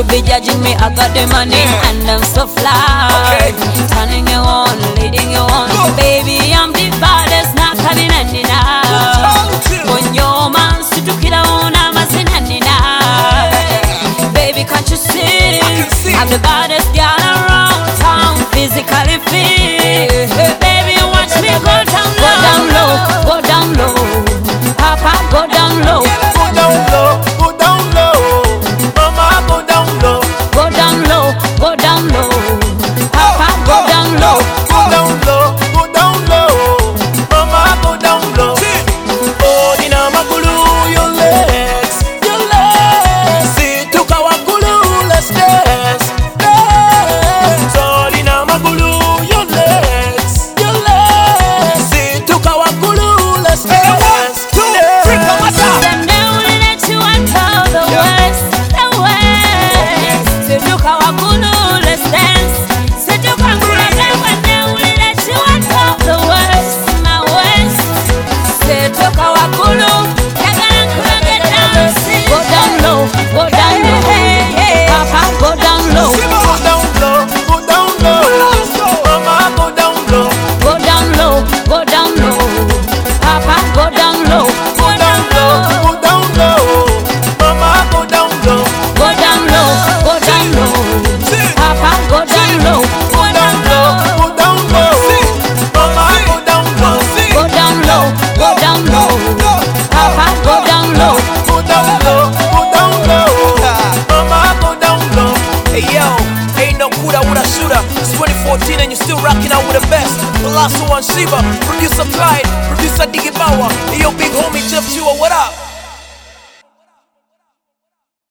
should be judging me. I got the money and I'm so fly. Turning you on, leading you on. Baby, I'm the baddest, not coming any now. When your man sit to kill on, I'm a sin any now. Baby, can't you see? I'm the baddest girl around town, physically fit. Baby, watch me go down low, go down low, Papa, go down low, Go down low, go down low. Mama, go down low. go down low, go down low, Papa, go down low. Go down low, go down low. Mama, go down low. Oh, Dina Magulu, your legs, your legs. See, took our gulu, let's dance, dance. Oh, Dina Magulu, your legs, your legs. See, took our gulu, let's dance, dance. Them never let you enter the west, the west. Say look how I could let's dance. Say look how I never let you enter the west, my west. Say look how I could get down. Go down low, go down low, Papa, go down low, Go down low, go down low. Mama, go down low. go down low, go down low, Papa, go down low, Go down low, go down low. Mama, go down low. go down low, go down low, Papa, go down low, Go down low, go down low. Mama, go down low. go down low, go down low, Papa, go down low. Go down low, go down low. Mama, go down low. Hey yo, ain't no Kuda with a shooter. It's 2014 and you're still rocking out with the best. Colossal and Shiva, producer Clyde, producer Diggy Bauer. Hey yo, big homie Jeff Chua, what up?